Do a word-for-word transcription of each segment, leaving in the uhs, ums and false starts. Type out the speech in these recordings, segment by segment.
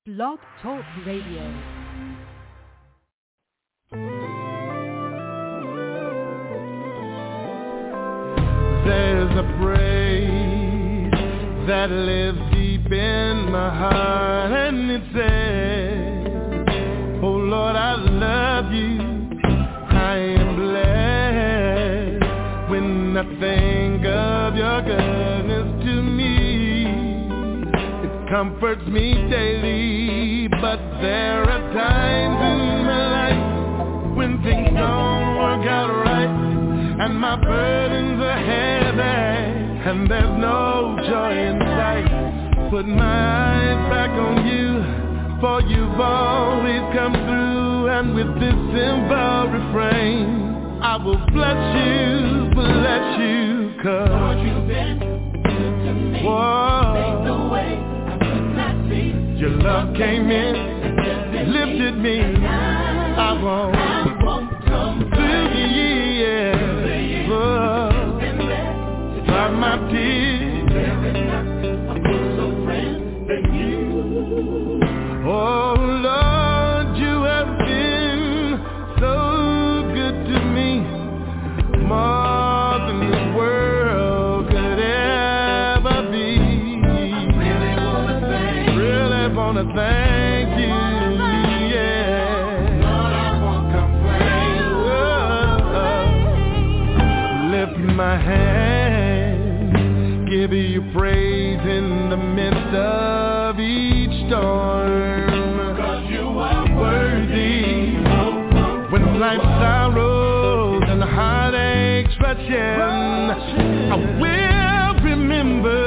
Blog Talk Radio. There's a praise that lives deep in my heart, and it says, oh Lord, I love you, I am blessed when I think of your goodness to me. It comforts me daily, but there are times in my life when things don't work out right, and my burdens are heavy, and there's no joy in sight. Put my eyes back on you, for you've always come through, and with this simple refrain, I will bless you, bless you, 'cause Lord, you've been good to me. Whoa. Make the way I could not see. Your love came in, lifted me. I won't, I won't come through the years. By my tears, there is not a closer friend than you. Oh Lord, you have been so good to me, more than the world could ever be. I really wanna thank, really wanna thank you. Yeah, Lord, I won't complain. Oh, lift my hand, give you praise in the midst of each storm, 'cause you are worthy. When life's sorrows and heartaches rush in, I will remember.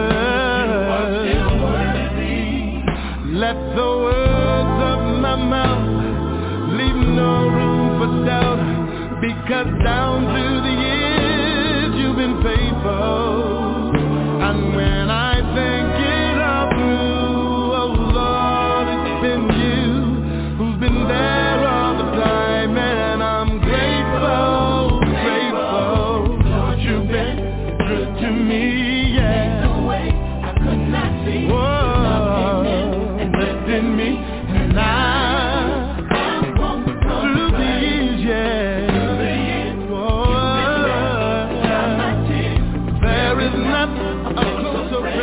Let the words of my mouth leave no room for doubt, because down through the years you've been faithful. And when I think it all through, oh Lord, it's been you who's been there all the time, and I'm grateful, grateful. Lord, you've been good to me, yeah. The way I could not see. Whoa, and lifted me, and I, through the years, yeah. Whoa, there is not a closer friend.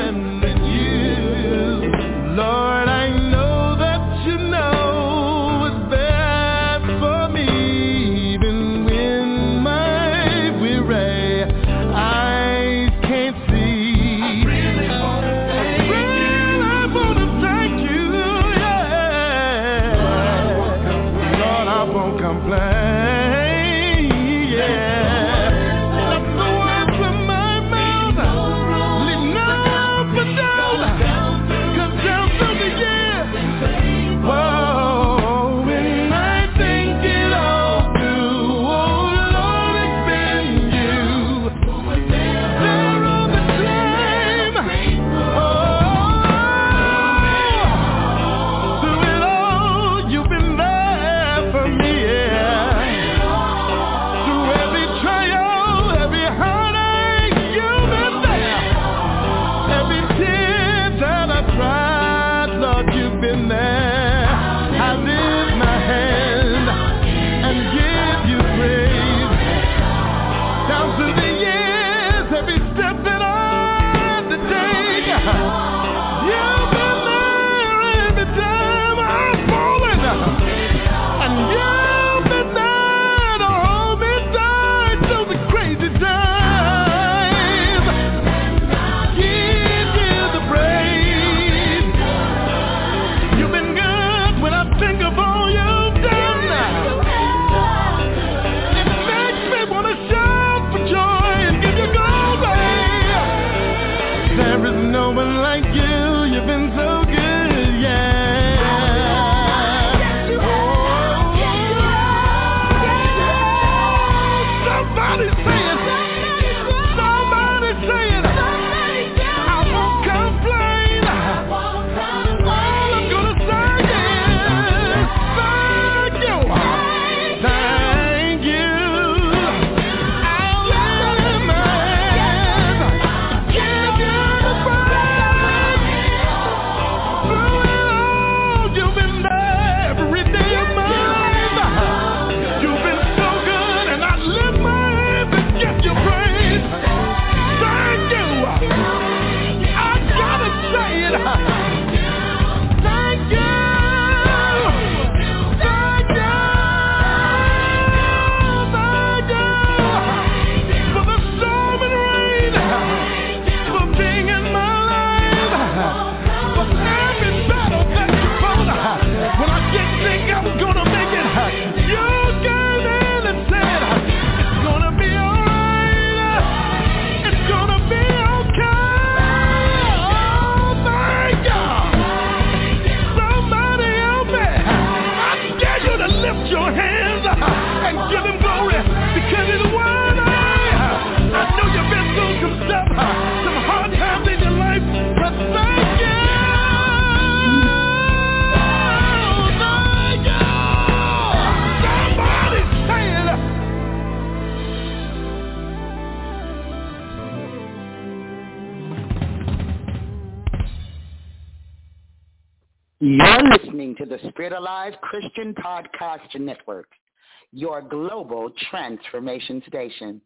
You're listening to the Spirit Alive Christian Podcast Network, your global transformation station.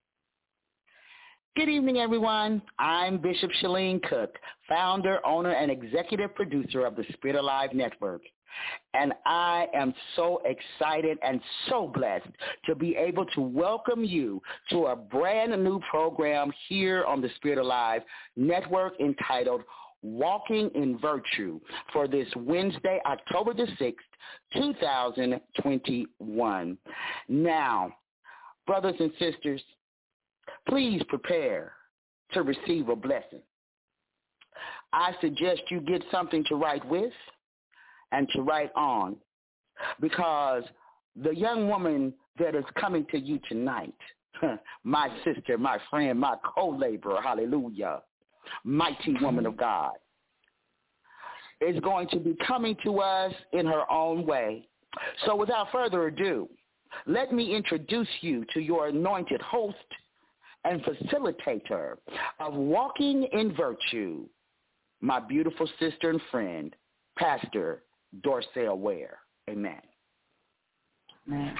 Good evening, everyone. I'm Bishop Shalene Cook, founder, owner, and executive producer of the Spirit Alive Network. And I am so excited and so blessed to be able to welcome you to a brand new program here on the Spirit Alive Network entitled Walking in Virtue for this Wednesday, October the sixth, two thousand twenty-one. Now, brothers and sisters, please prepare to receive a blessing. I suggest you get something to write with and to write on, because the young woman that is coming to you tonight, my sister, my friend, my co-laborer, hallelujah, mighty woman of God, is going to be coming to us in her own way. So without further ado, let me introduce you to your anointed host and facilitator of Walking in Virtue, my beautiful sister and friend, Pastor Dorcel Ware. Amen. Amen.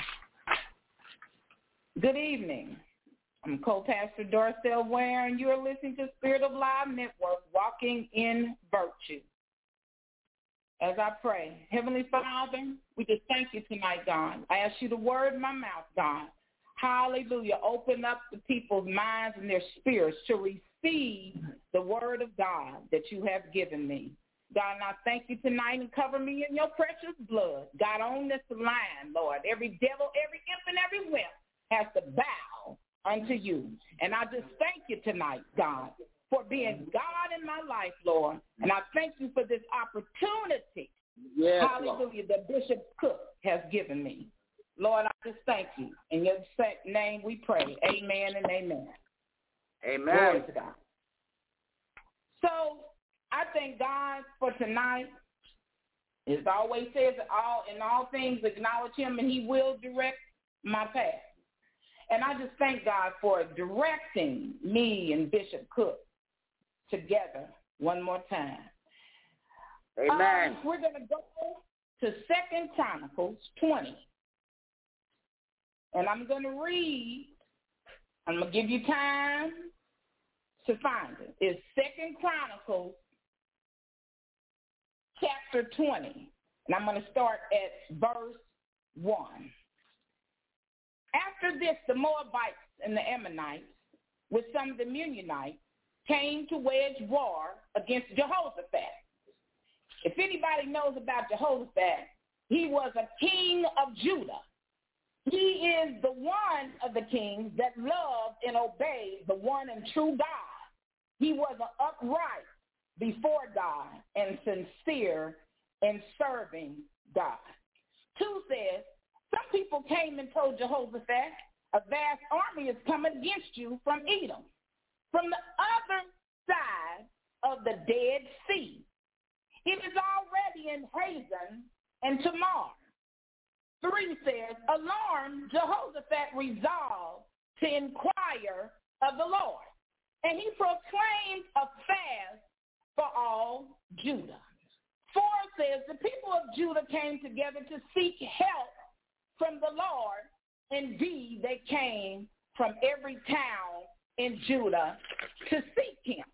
Good evening. I'm co-pastor Dorcel Ware, and you're listening to Spirit of Live Network, Walking in Virtue. As I pray, Heavenly Father, we just thank you tonight, God. I ask you to word my mouth, God. Hallelujah. Open up the people's minds and their spirits to receive the word of God that you have given me. God, and I thank you tonight and cover me in your precious blood. God, on this line, Lord, every devil, every imp, and every wimp has to bow unto you. And I just thank you tonight, God, for being God in my life, Lord. And I thank you for this opportunity, yes, hallelujah, Lord, that Bishop Cook has given me. Lord, I just thank you. In your name we pray. Amen and amen. Amen. Glory to God. So I thank God for tonight. As I always says, all in all things acknowledge him, and he will direct my path. And I just thank God for directing me and Bishop Cook together one more time. Amen. Uh, we're going to go to Second Chronicles twenty. And I'm going to read, I'm going to give you time to find it. It's Second Chronicles chapter twenty. And I'm going to start at verse one. After this, the Moabites and the Ammonites, with some of the Meunites, came to wage war against Jehoshaphat. If anybody knows about Jehoshaphat, he was a king of Judah. He is the one of the kings that loved and obeyed the one and true God. He was upright before God and sincere in serving God. Two says, some people came and told Jehoshaphat, a vast army is coming against you from Edom, from the other side of the Dead Sea. It is already in Hazen and Tamar. Three says, alarmed, Jehoshaphat resolved to inquire of the Lord, and he proclaimed a fast for all Judah. Four says, the people of Judah came together to seek help from the Lord. Indeed, they came from every town in Judah to seek him.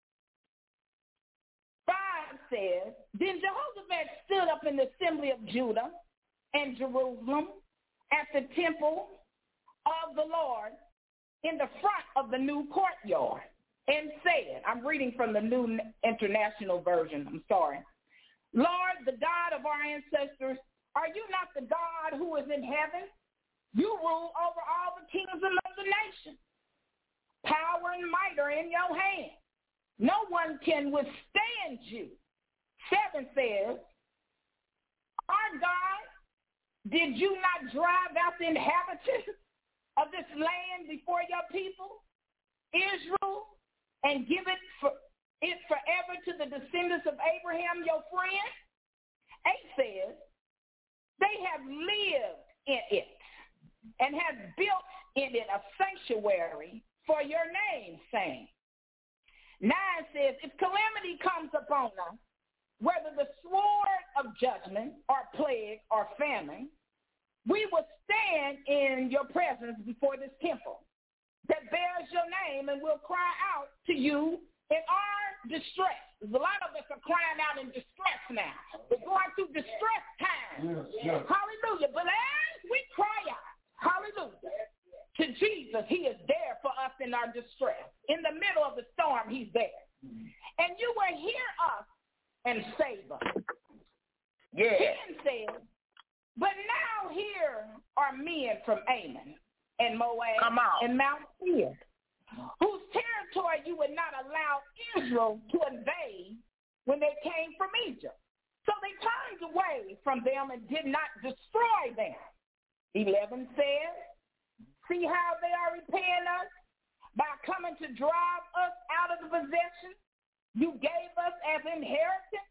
Five says, then Jehoshaphat stood up in the assembly of Judah and Jerusalem at the temple of the Lord in the front of the new courtyard and said, I'm reading from the New International Version, I'm sorry. Lord, the God of our ancestors, are you not the God who is in heaven? You rule over all the kingdoms of the nation. Power and might are in your hand. No one can withstand you. Seven says, our God, did you not drive out the inhabitants of this land before your people, Israel, and give it for it forever to the descendants of Abraham, your friend? Eight says, they have lived in it and have built in it a sanctuary for your name, saying. Nine says, if calamity comes upon us, whether the sword judgment or plague or famine, we will stand in your presence before this temple that bears your name, and will cry out to you in our distress. A lot of us are crying out in distress now. We're going through distress times. Yes, yes. Hallelujah. But as we cry out, hallelujah, to Jesus, he is there for us in our distress. In the middle of the storm, he's there. And you will hear us and save us. Yeah. Then said, but now here are men from Ammon and Moab and Mount Seir, whose territory you would not allow Israel to invade when they came from Egypt. So they turned away from them and did not destroy them. eleven says, see how they are repaying us by coming to drive us out of the possession you gave us as inheritance.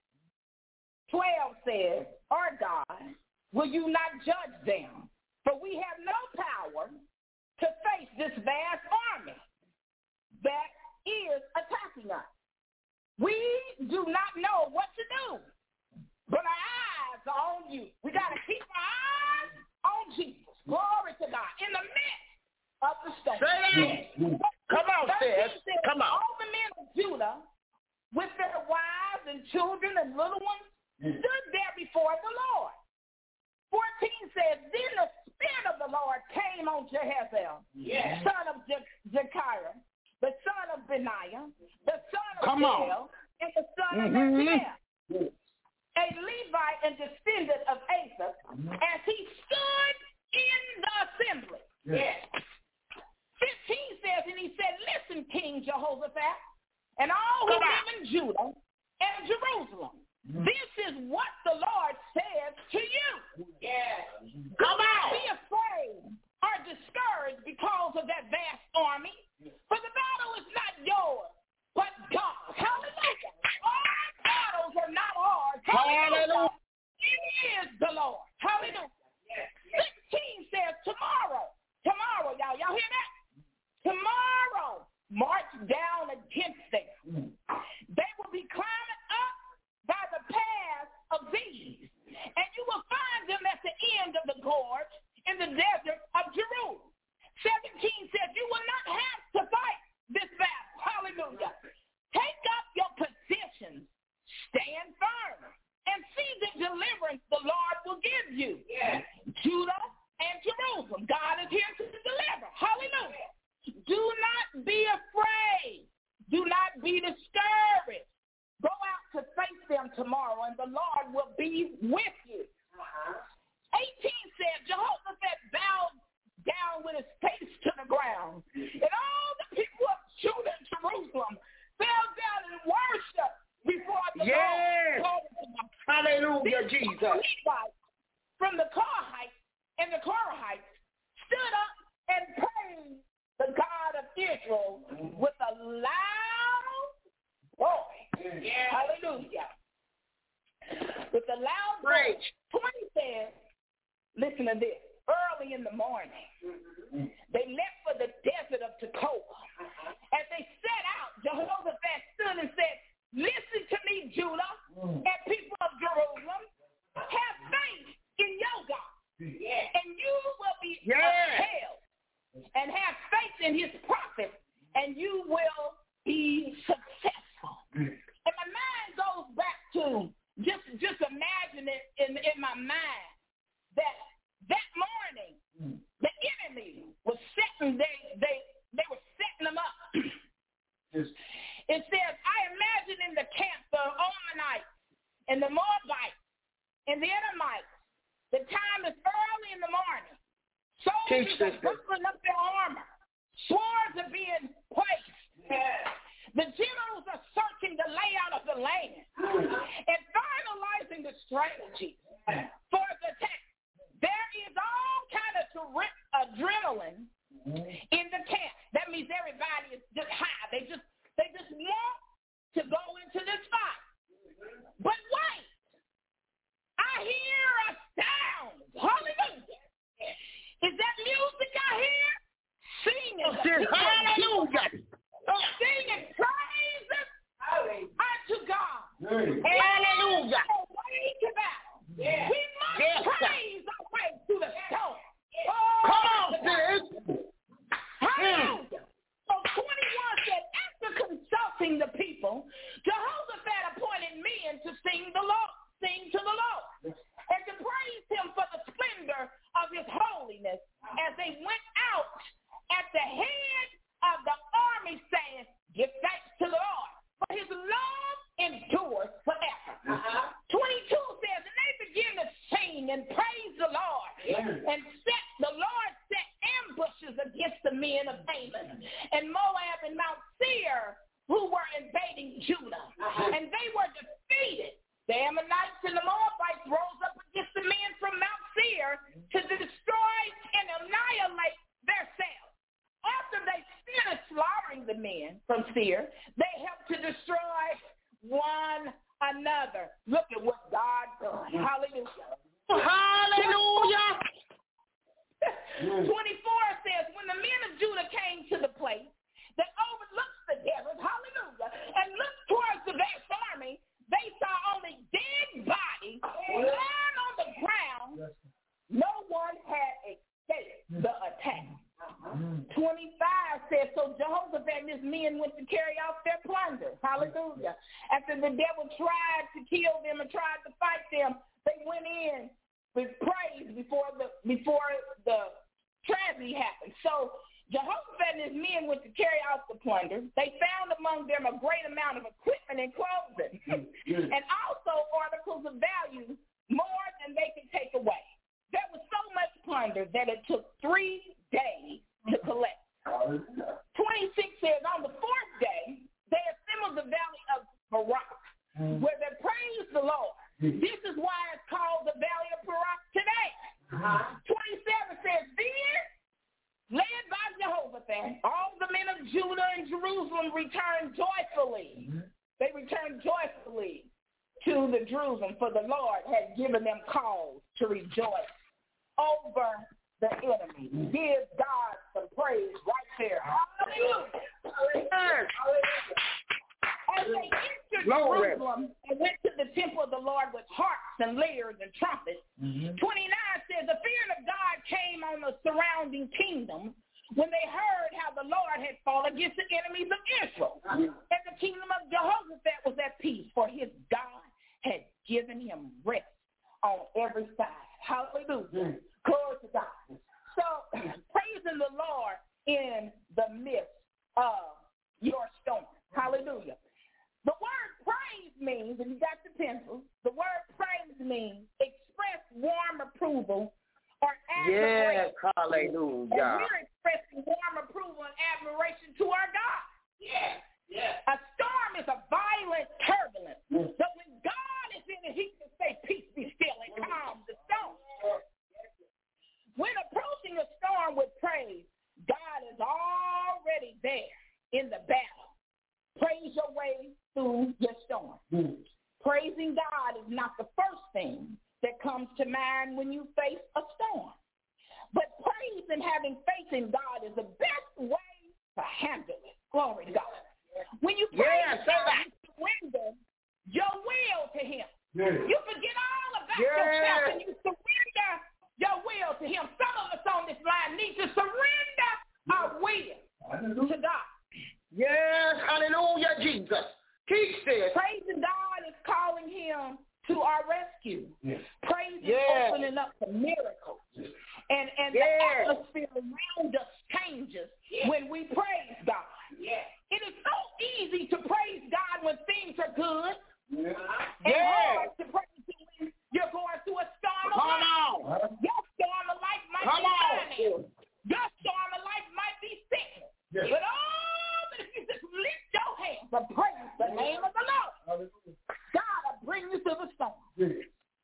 twelve says, our God, will you not judge them? For we have no power to face this vast army that is attacking us. We do not know what to do, but our eyes are on you. We got to keep our eyes on Jesus. Glory to God. In the midst of the storm. Come on, sis. Come on. All the men of Judah, with their wives and children and little ones, stood there before the Lord. fourteen says, then the Spirit of the Lord came on Jehaziel, yes. son of Je- Jekiah, the son of Benaiah, the son of Jael, and the son mm-hmm. of Messiah, a Levite and descendant of Asaph, as he stood in the assembly. Yes. fifteen says, and he said, listen, King Jehoshaphat, and all who live in Judah and Jerusalem, this is what the Lord says to you. Yes. Come on. Be afraid or discouraged because of that vast army, for the battle is not yours, but God's. Hallelujah. Our battles are not ours. Hallelujah. It is the Lord. Hallelujah. sixteen says tomorrow, tomorrow, y'all, y'all hear that? Tomorrow, march down against them. They will be climbing up by the path of these, and you will find them at the end of the gorge in the desert of Jerusalem. seventeen says you will not have to fight this battle. Hallelujah. Take up your positions, stand firm, and see the deliverance the Lord will give you. Yes. Judah and Jerusalem, God is here to deliver. Hallelujah. Do not be afraid. Do not be discouraged. Go out to face them tomorrow, and the Lord will be with you. Uh-huh. eighteen said, Jehoshaphat bowed down with his face to the ground, and all the people of Judah and Jerusalem fell down and worshiped before the yes. Lord. Hallelujah, Jesus. From the Korahites and the Korahites stood up and praised the God of Israel with a loud voice. Yeah. Hallelujah. With a loud voice. twenty says, listen to this. Early in the morning, mm-hmm. they left for the desert of Tekoa. Uh-huh. As they set out, Jehoshaphat stood and said, listen to me, Judah, mm. and people of Jerusalem. Have faith in your God, yeah. and you will be yeah. upheld. And have faith in his prophets, and you will be successful. Mm. And my mind goes back to just just imagine it in, in my mind that that morning mm. the enemy was setting they they they were setting them up. Yes. It says, I imagine in the camp the Ammonites and the Moabites and the Edomites. The time is early in the morning. Soldiers are buckling up their armor. Swords are being placed. Yes. The generals are searching the layout of the land and finalizing the strategy for the attack. There is all kind of adrenaline in the camp. That means everybody is just high. They just they just want to go into this fight. But wait, I hear a sound. Hallelujah. Is that music I hear? Singing. Hallelujah. Singing praises unto God. Hallelujah. Way to battle. and praised the Lord. And set the Lord set ambushes against the men of Ammon and Moab and Mount Seir, who were invading Judah. And they were defeated. The Ammonites and the Moabites rose up against the men from Mount Seir to destroy and annihilate their selves. After they finished slaughtering the men from Seir, they helped to destroy one another. Look at what God done. Hallelujah. Hallelujah. twenty-four says, when the men of Judah came to the place that overlooks the desert, hallelujah, and looked towards the vast army, they saw only dead bodies lying on the ground. No one had escaped the attack. twenty-five says, so Jehoshaphat and his men went to carry off their plunder. Hallelujah. After the devil tried to kill them and tried to fight them, they went in with praise before the before the tragedy happened. So Jehoshaphat and his men went to carry out the plunder. They found among them a great amount of equipment and clothing, and also articles of value, more than they could take away. There was so much plunder that it took three days to collect. twenty-six says, on the fourth day, they assembled the valley of Barak, where they praised the Lord. This is why it's called the valley of Barak today. twenty-seven says, then, led by Jehoshaphat, all the men of Judah and Jerusalem returned joyfully. They returned joyfully to the Jerusalem, for the Lord had given them cause to rejoice over the enemy. Give God some praise right there. Hallelujah. Hallelujah. As they entered Jerusalem and went to the temple of the Lord with harps and lyres and trumpets, mm-hmm. twenty-nine says, the fear of God came on the surrounding kingdoms when they heard how the Lord had fought against the enemies of Israel. Mm-hmm. And the kingdom of Jehoshaphat was at peace, for his God had given him rest on every side. Hallelujah. Mm-hmm. Glory to God. So, praising the Lord in the midst of your storm. Hallelujah. The word praise means, if you got the pencil, the word praise means express warm approval or admiration. Yes, hallelujah. And we're expressing warm approval and admiration to our God. Yes, yes. A storm is a violent turbulence. Mm. So when God is in it, he can say, peace be still, and calm the storm. When approaching a storm with praise, God is already there in the battle. Praise your way through your storm. Mm. Praising God is not the first thing that comes to mind when you face a storm. But praise and having faith in God is the best way to handle it. Glory to God. When you praise yeah, God, you surrender your will to him. Yeah. You forget all about yeah. yourself and you surrender your will to him. Some of us on this line need to surrender yeah. our will to God. Yes, hallelujah, Jesus. Teach this. Praising God is calling him to our rescue. Yes. Praise is yes. opening up to miracles. Yes. And, and yes. the atmosphere around us changes yes. when we praise God. Yes. It is so easy to praise God when things are good. Yes. And yes. hard to praise him when you're going through a storm of Come life. on. Your storm of life might Come be on. finance. Your storm of life might be sickness. Yes. But oh, but if you just lift your hands and praise the name of the Lord, God will bring you through the storm. Yes.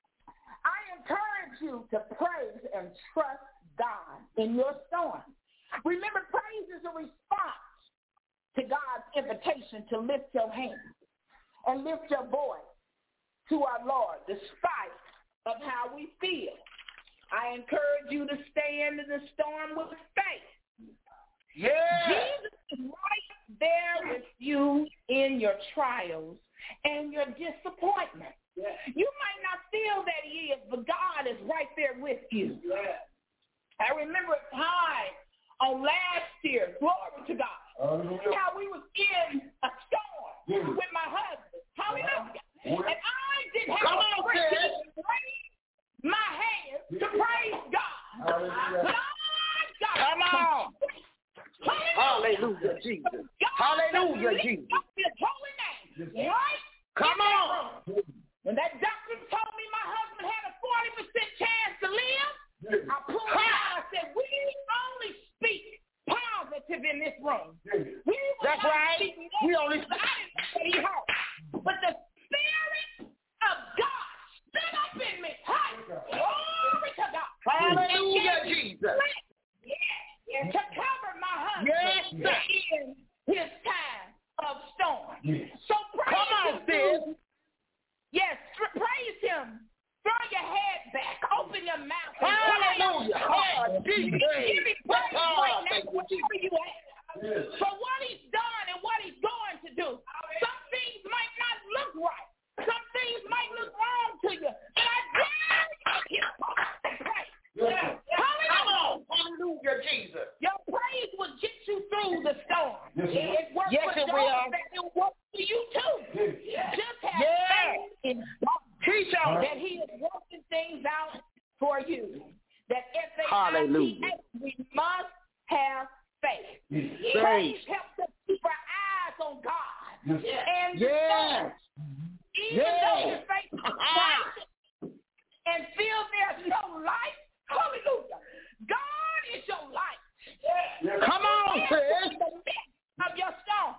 I encourage you to praise and trust God in your storm. Remember, praise is a response to God's invitation to lift your hands and lift your voice to our Lord despite of how we feel. I encourage you to stand in the storm with faith. Yeah. Jesus is right there with you in your trials and your disappointment. Yeah. You might not feel that he is, but God is right there with you. Yeah. I remember a time on last year, glory to God, uh, how we was in a storm yeah. with my husband. Hallelujah. Yeah. And I didn't have Come a strength to raise my hands to praise God. Hallelujah. But I got Come on. Hallelujah, Jesus. Hallelujah, Jesus. His holy name. Right? Come on. When that doctor told me my husband had a forty percent chance Jesus. Yes. To cover my husband Yes. in his time of storm. Yes. So praise Come on, him. sis. Yes, praise him. Throw your head back. Open your mouth. And Hallelujah. Oh, Jesus. Give me praise Oh, right thank now, you, wherever you at. Yes. For what he's done and what he's going to do. Some things might not look right. Some things might look wrong to you. But I dare you to praise. Yes. Come on. Hallelujah, Jesus. Your praise will get you through the storm. Yes, it will. It works Yes, for it will. Jehovah, it will work for you too. Yes. Just have Yes. faith in God Teach on. that he is working things out for you. That if they Hallelujah. we must have faith. Yes. Praise helps us keep our eyes on God. Yes. And the Yes. storm. Even Yes. though your faith is bright and feel there's no light, hallelujah. God is your light. Yes. Come on, In sis. the midst of your storm.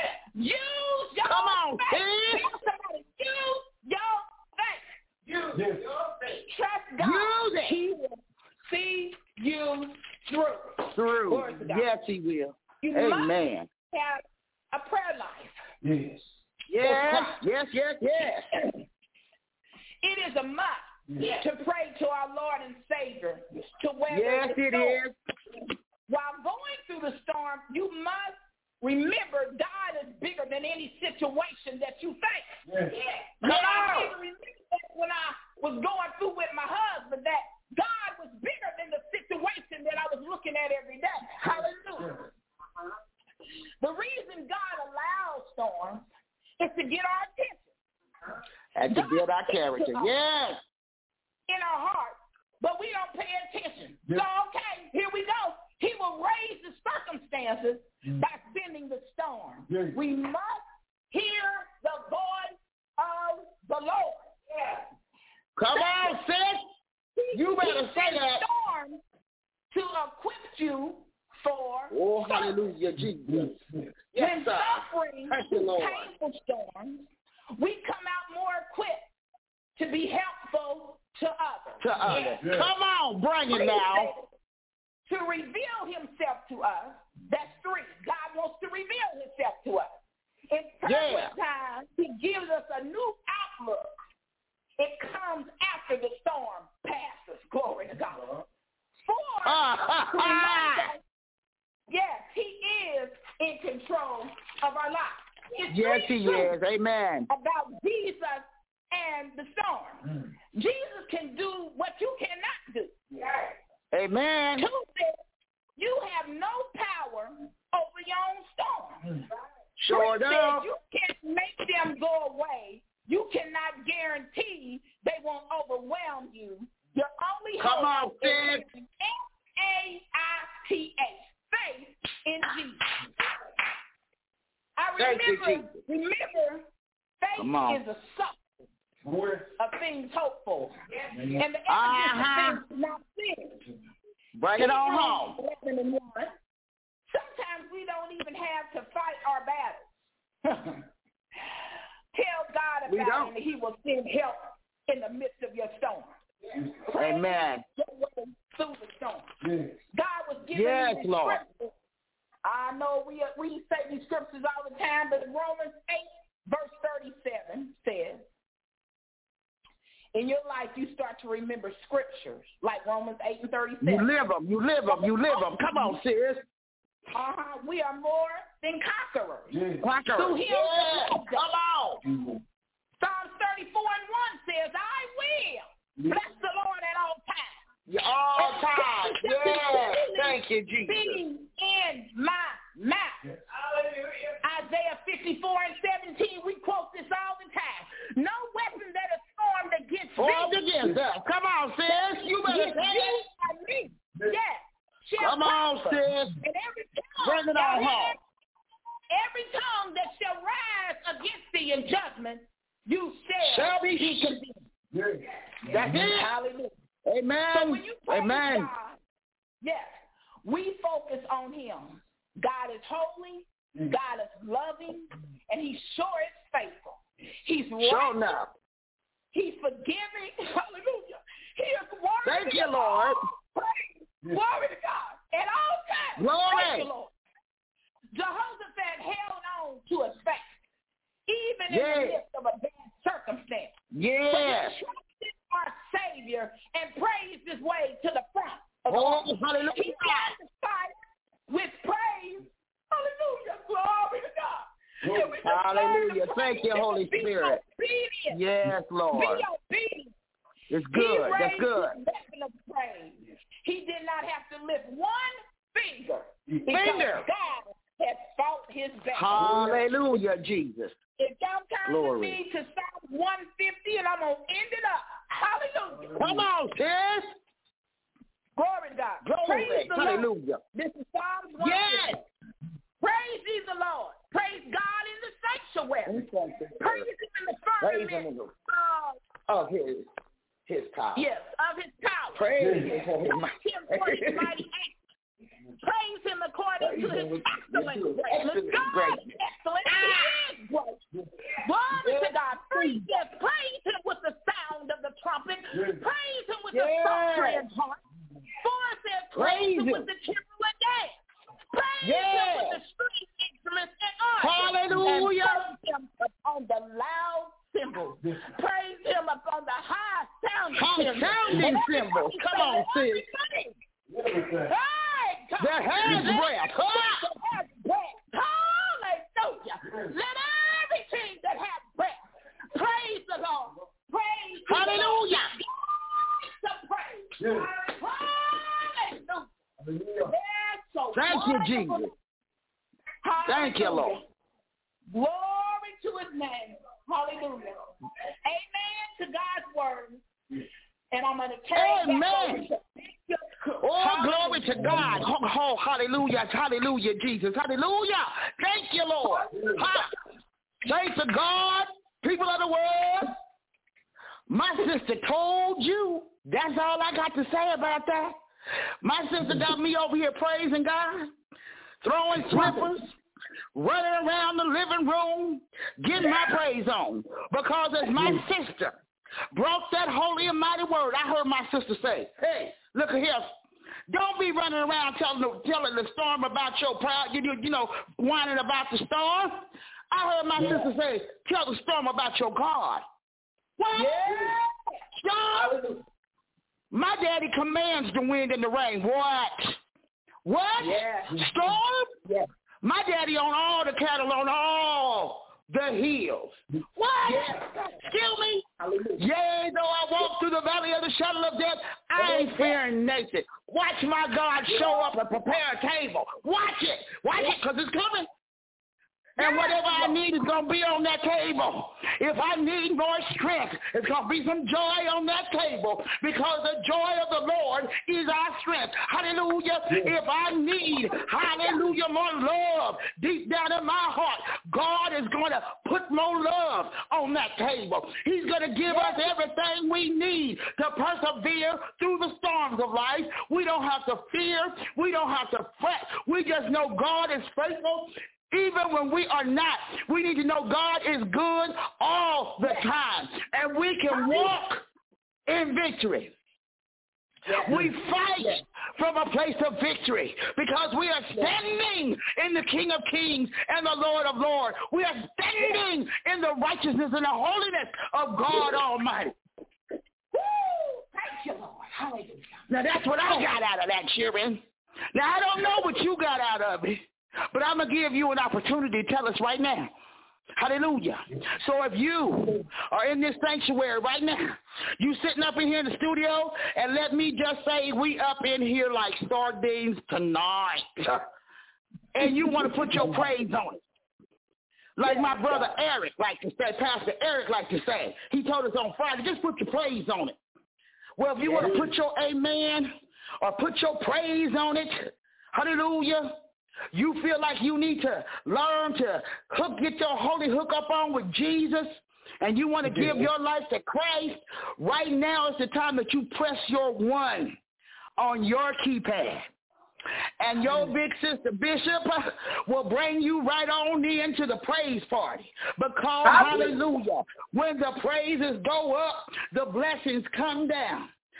Use your Come on, faith. sis. Tell somebody, use your faith. Use Yes. your faith. Trust God. Use it. He will see you through. Through. Glory to God. Yes, he will. You Amen. must have a prayer life. Yes. Yes, yes, yes, yes. It is a must Yes. to pray to our Lord and Savior to weather Yes, the it storm. is. While going through the storm, you must remember God is bigger than any situation that you face. Yes. Come Come I on. even remember that when I was going through with my husband, that God was bigger than the situation that I was looking at every day. Hallelujah. The reason God allows storms is to get our attention. And to build our character. Yes. In our hearts, but we don't pay attention. Yes. So, okay, here we go. He will raise the circumstances Mm. by sending the storm. Yes. We must hear the voice of the Lord. Yeah. Come on, sis. You better He say sends that. storms to equip you for Oh, service. hallelujah, Jesus. Yes. Yes, When sir. suffering Thank you, Lord. painful storms, we come out more equipped to be helpful to others. To others. Yes. Come on, bring it now. To reveal himself to us, that's three. God wants to reveal himself to us. In Yeah. turbulent times, he gives us a new outlook. It comes after the storm passes. Glory to God. Four, Ah, to remind us, yes, he is in control of our lives. It's Yes, three he truths is. Amen. about Jesus and the storm. Mm. Jesus can do what you cannot do. Amen. Two says, you have no power over your own storm. Sure Three enough. says, you can't make them go away. You cannot guarantee they won't overwhelm you. Your only Come on, hope sis. is F A I T H, faith in Jesus. I Thank you, remember, Jesus. remember, Come faith on. is a substance Boy. of things hoped for, and the evidence Uh-huh. of things not seen. Bring it on home. eleven and one. Sometimes we don't even have to fight our battles. Tell God We about don't. it, and he will send help in the midst of your storm. Amen. Your way through the storm. Yes. God was giving Yes, me these Lord. scriptures. I know we we say these scriptures all the time, but Romans eight, verse thirty-seven says, in your life, you start to remember scriptures like Romans eight and thirty-seven. You live them. You live them. You live them. Come on, sis. Uh-huh. We are more than conquerors. Yes. Quacker. Through him Yeah. that loved us. Come on. Jesus. Psalms thirty-four and one says, I will bless the Lord at all times. Yeah, all times. Yeah. Thank you, Be Jesus. in my mouth. Yes. Isaiah fifty-four and seventeen, we quote this all the time. No weapon that is formed against Formed thee against us. Come on, sis. You better against say you it. and me. Yes. shall Come on, prosper. sis. And every tongue, Bring it on y'all hear home. that? Every tongue that shall rise against thee in judgment, you shall, Shall be condemned. Yes. That's it. Hallelujah. Amen. So when you praise Amen. God, yes, we focus on him. God is holy, Mm. God is loving, and he sure is faithful. He's Sure right. enough. He's forgiving. Hallelujah. He is worthy Thank you, of Lord. all praise. Glory to God. At all times. Glory. Thank you, Lord. Jehoshaphat held on to his faith, even in yes. the midst of a bad circumstance. Yes. But he trusted our Savior and praised his way to the front. Oh, hallelujah. He satisfied with praise. Hallelujah. Glory to God. Hallelujah. Thank you, Holy Spirit. Obedient. Yes, Lord. Be obedient. It's good. He That's good. His weapon of praise. He did not have to lift one finger. Finger. God has fought his battle. Hallelujah, Jesus. If y'all turn Glory. with me to Psalm one fifty, and I'm going to end it up. Hallelujah. Come on, sis. Glory to God. Glory. Praise the Hallelujah. Lord. This is Psalms one fifty. Yes. Praise ye the Lord. Praise God in the sanctuary. Praise him in the Praise firmament him of, of his, his power. yes, of his power. Praise him for his mighty acts. Praise him according to his excellent greatness. God is excellent. He is great. Glory to God. Praise, yes, praise him with the sound of the trumpet. Praise him with the psaltery and harp. For it says, praise him with the timbrel and dance. Praise yes. him with the string instruments and organs. Hallelujah. And praise him upon the loud cymbals. Praise him upon the high sounding cymbals. Sounding cymbals. Come on, sis. Hey, come that has Let breath. That has breath. Hallelujah. Let everything that has breath praise the Lord. Praise Hallelujah. Some praise. Yeah. Hallelujah. So thank you, Jesus. Thank you, Lord. Glory to his name. Hallelujah. Amen to God's word. And I'm going to tell Amen. you. Oh, glory to God. Oh, oh, hallelujah. Hallelujah, Jesus. Hallelujah. Thank you, Lord. Ha. Thanks to God, people of the world. My sister told you. That's all I got to say about that. My sister got me over here praising God, throwing slippers, running around the living room, getting my praise on. Because as my sister brought that holy and mighty word, I heard my sister say, hey, look at here. Don't be running around telling the, telling the storm about your proud, you, you know, whining about the storm. I heard my yeah. sister say, tell the storm about your God. What? Yeah. Storm? My daddy commands the wind and the rain. What? What? Yeah. Storm? Yeah. My daddy on all the cattle on all the hills. What? Yeah. Excuse me? Hallelujah. Yea, though I walk through the valley of the shadow of death, I ain't fearing nothing. Watch my God show up and prepare a table. Watch it. Watch it, because it's coming. And whatever I need is going to be on that table. If I need more strength, it's going to be some joy on that table, because the joy of the Lord is our strength. Hallelujah. If I need, hallelujah, more love deep down in my heart, God is going to put more love on that table. He's going to give us everything we need to persevere through the storms of life. We don't have to fear. We don't have to fret. We just know God is faithful. Even when we are not, we need to know God is good all the time. And we can walk in victory. We fight from a place of victory because we are standing in the King of Kings and the Lord of Lords. We are standing in the righteousness and the holiness of God Almighty. Woo! Thank you, Lord. Hallelujah. Now, that's what I got out of that, Sharon. Now, I don't know what you got out of it, but I'm going to give you an opportunity to tell us right now. Hallelujah. So if you are in this sanctuary right now, you sitting up in here in the studio, and let me just say we up in here like sardines tonight, and you want to put your praise on it. Like my brother Eric like to say, Pastor Eric like to say, he told us on Friday, just put your praise on it. Well, if you want to put your amen or put your praise on it, hallelujah, you feel like you need to learn to hook, get your holy hook up on with Jesus, and you want to give your life to Christ, right now is the time that you press your one on your keypad. And your big sister Bishop will bring you right on into the praise party. Because, hallelujah, when the praises go up, the blessings come down.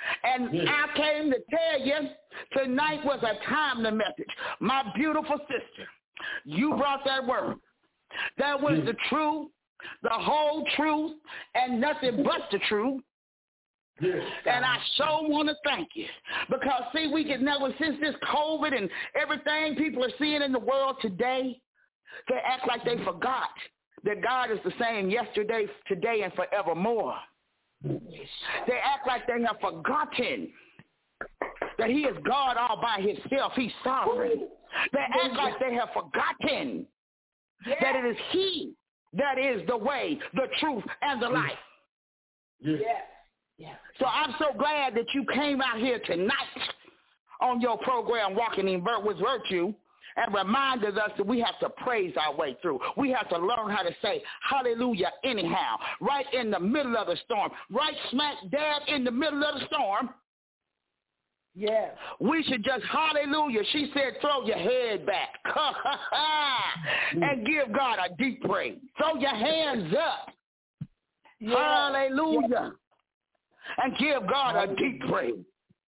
And yes. I came to tell you, tonight was a timely message. My beautiful sister, you brought that word. That was yes. the truth, the whole truth, and nothing but the truth. Yes. And I sure want to thank you. Because, see, we can never, since this COVID and everything people are seeing in the world today, they act like they forgot that God is the same yesterday, today, and forevermore. They act like they have forgotten that he is God all by himself. He's sovereign. They act like they have forgotten that it is he that is the way, the truth, and the life. Yes. Yeah. So I'm so glad that you came out here tonight on your program, Walking in Vir- with Virtue, and reminded us that we have to praise our way through. We have to learn how to say hallelujah anyhow, right in the middle of the storm, right smack dab in the middle of the storm. Yeah. We should just hallelujah. She said, throw your head back and give God a deep praise. Throw your hands up. Yeah. Hallelujah. Yeah. And give God a deep praise.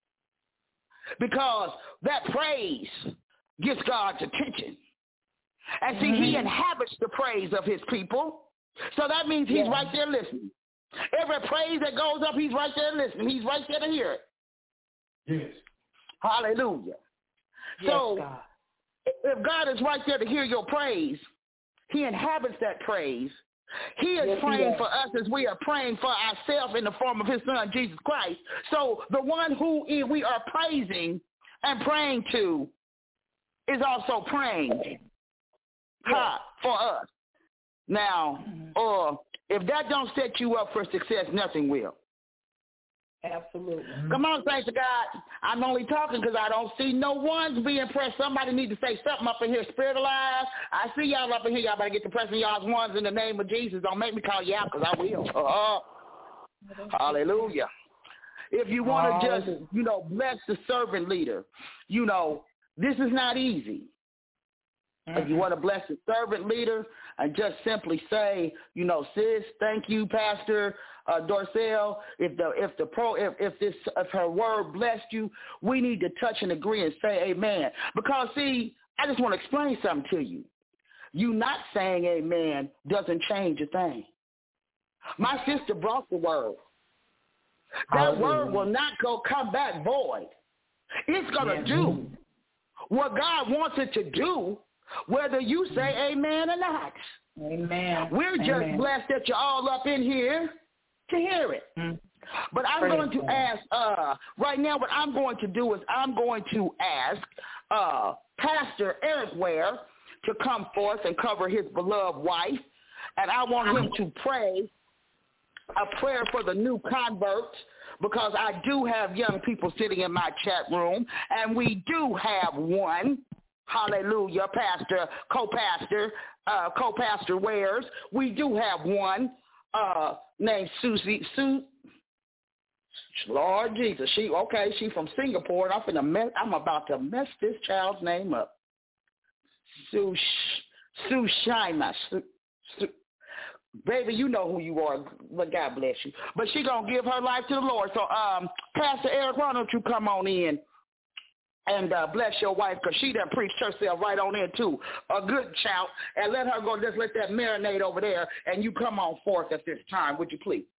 Because that praise gets God's attention. And see, mm-hmm. he inhabits the praise of his people. So that means he's yeah. right there listening. Every praise that goes up, he's right there listening. He's right there to hear it. Yes. Hallelujah. Yes, so God. If God is right there to hear your praise, he inhabits that praise. He is yes, praying for us as we are praying for ourselves in the form of his son, Jesus Christ. So the one who we are praising and praying to is also praying yes. ha, for us. Now, or uh, if that don't set you up for success, nothing will. Absolutely. Come on, thanks to God. I'm only talking because I don't see no ones being pressed. Somebody need to say something up in here. Spirit alive. I see y'all up in here. Y'all better get to pressing y'all's ones in the name of Jesus. Don't make me call you out because I will. Uh, hallelujah. If you want to just, you know, bless the servant leader, you know, this is not easy. If you want to bless the servant leader and just simply say, you know, sis, thank you, Pastor uh, Dorcel. If the if the pro if, if this if her word blessed you, we need to touch and agree and say amen. Because see, I just want to explain something to you. You not saying amen doesn't change a thing. My sister brought the word. That oh, word will not go come back void. It's gonna yeah. do what God wants it to do, whether you say amen or not. Amen. We're just amen. blessed that you're all up in here to hear it. Mm-hmm. But I'm Praise going to God. ask, uh, right now what I'm going to do is I'm going to ask uh, Pastor Eric Ware to come forth and cover his beloved wife. And I want him to pray a prayer for the new converts, because I do have young people sitting in my chat room, and we do have one. Hallelujah, Pastor, co-pastor, uh, co-pastor Wares. We do have one uh, named Susie. Sue, Lord Jesus, she okay. She from Singapore, and I'm finna mess, I'm about to mess this child's name up. Sue, Sue Shima. Sue, Sue, baby, you know who you are. But God bless you. But she gonna give her life to the Lord. So, um, Pastor Eric, why don't you come on in and uh, bless your wife, because she done preached herself right on in too. A good shout. And let her go, just let that marinate over there, and you come on forth at this time. Would you please?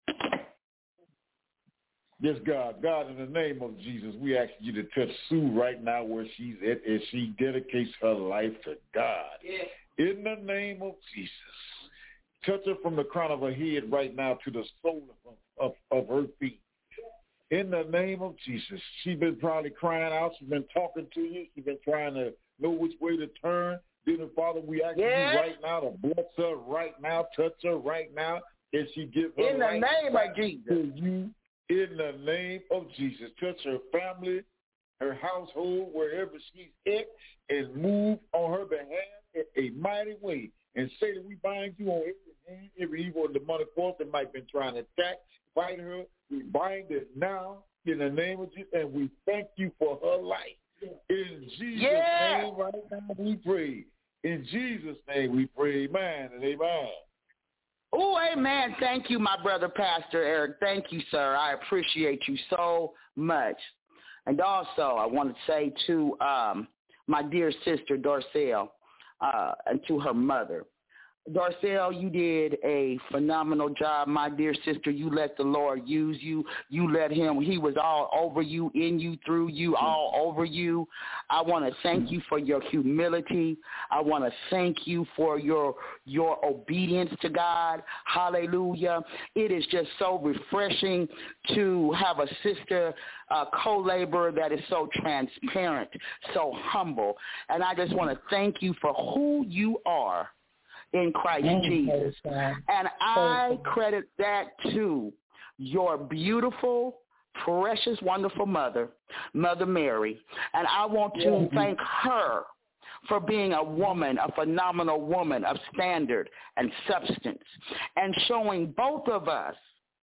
Yes, God. God, in the name of Jesus, we ask you to touch Sue right now where she's at as she dedicates her life to God. Yes. In the name of Jesus, touch her from the crown of her head right now to the sole of, of, of her feet. In the name of Jesus, she's been probably crying out. She's been talking to you. She's been trying to know which way to turn. Dear Father, we ask yes. you right now to bless her right now, touch her right now, as she gives her in the life name of Jesus to you. In the name of Jesus, touch her family, her household, wherever she's at, and move on her behalf in a mighty way. And say that we bind you on every hand, every evil and demonic force that might have been trying to attack, fight her. We bind it now in the name of Jesus, and we thank you for her life. In Jesus' yeah. name right now we pray. In Jesus' name we pray, amen and amen. Oh, amen. Thank you, my brother, Pastor Eric. Thank you, sir. I appreciate you so much. And also, I want to say to um, my dear sister, Dorcel, uh, and to her mother, Dorcel, you did a phenomenal job, my dear sister. You let the Lord use you. You let him. He was all over you, in you, through you, all over you. I want to thank you for your humility. I want to thank you for your your obedience to God. Hallelujah. It is just so refreshing to have a sister, a co-laborer that is so transparent, so humble. And I just want to thank you for who you are in Christ Jesus. And I credit that to your beautiful, precious, wonderful mother, Mother Mary. And I want to thank her for being a woman, a phenomenal woman of standard and substance, and showing both of us,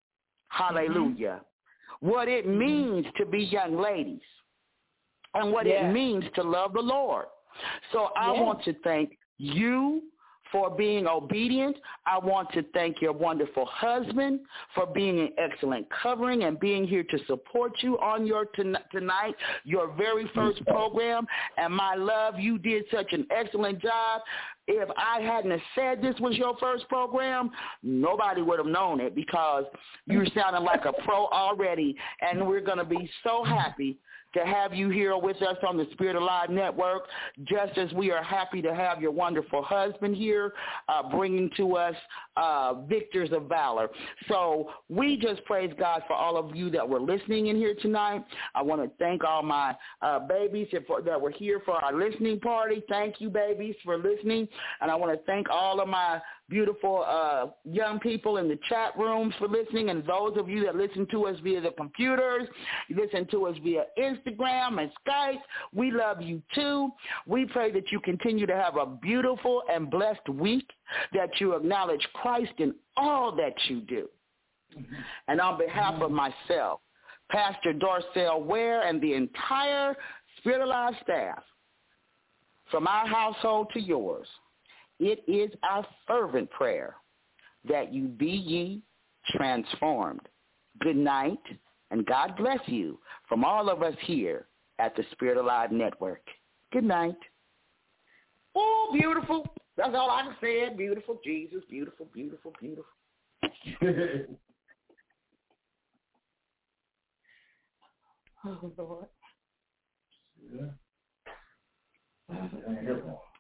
hallelujah, what it means to be young ladies and what Yeah. it means to love the Lord. So I Yeah. want to thank you for being obedient. I want to thank your wonderful husband for being an excellent covering and being here to support you on your ton- tonight, your very first program. And my love, you did such an excellent job. If I hadn't have said this was your first program, nobody would have known it because you're sounding like a pro already. And we're going to be so happy to have you here with us on the Spirit Alive Network, just as we are happy to have your wonderful husband here uh, bringing to us uh, victors of valor. So we just praise God for all of you that were listening in here tonight. I want to thank all my uh, babies that were here for our listening party. Thank you, babies, for listening. And I want to thank all of my beautiful uh, young people in the chat rooms for listening, and those of you that listen to us via the computers, you listen to us via Instagram and Skype. We love you too. We pray that you continue to have a beautiful and blessed week, that you acknowledge Christ in all that you do. Mm-hmm. And on behalf mm-hmm. of myself, Pastor Dorcel Ware, and the entire Spirit Alive staff, from our household to yours, it is our fervent prayer that you be ye transformed. Good night, and God bless you from all of us here at the Spirit Alive Network. Good night. Oh, beautiful. That's all I can say. Beautiful Jesus, beautiful, beautiful, beautiful. Oh, Lord. Yeah.